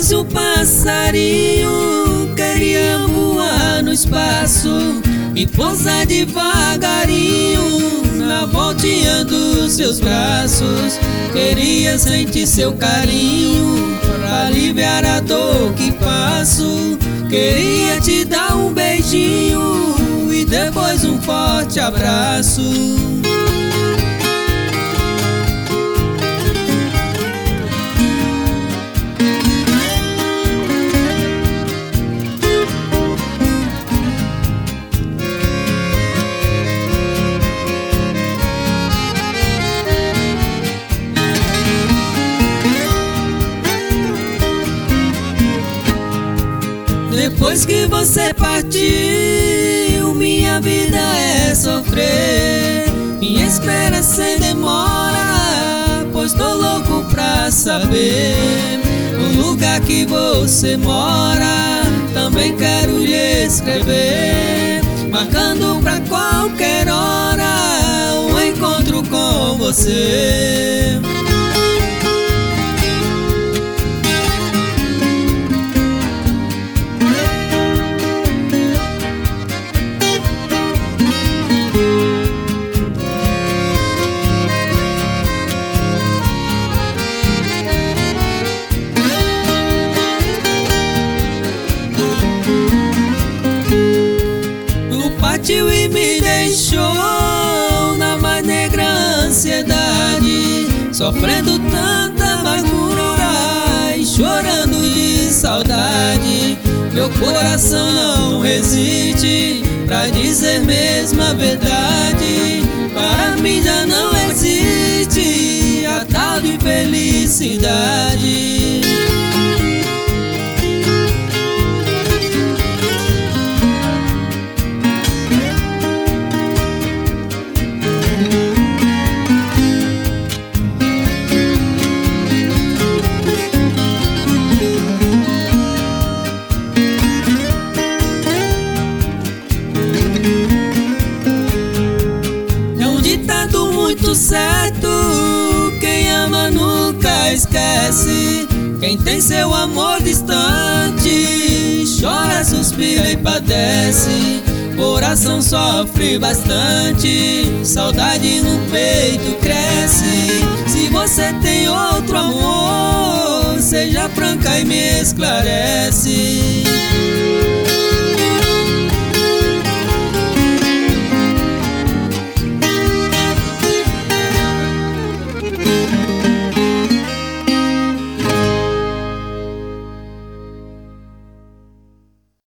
fosse um passarinho, queria voar no espaço e pousar devagarinho na voltinha dos seus braços. Queria sentir seu carinho pra aliviar a dor que passo. Queria te dar um beijinho e depois um forte abraço. Depois que você partiu, minha vida é sofrer. Me espera sem demora, pois tô louco pra saber o lugar que você mora. Também quero lhe escrever, marcando pra qualquer hora um encontro com você. Partiu e me deixou na mais negra ansiedade, sofrendo tanta amargura e chorando de saudade. Meu coração não resiste pra dizer mesmo a verdade. Para mim já não existe a tal de felicidade. Muito certo, quem ama nunca esquece. Quem tem seu amor distante chora, suspira e padece. Coração sofre bastante, saudade no peito cresce. Se você tem outro amor, seja franca e me esclarece.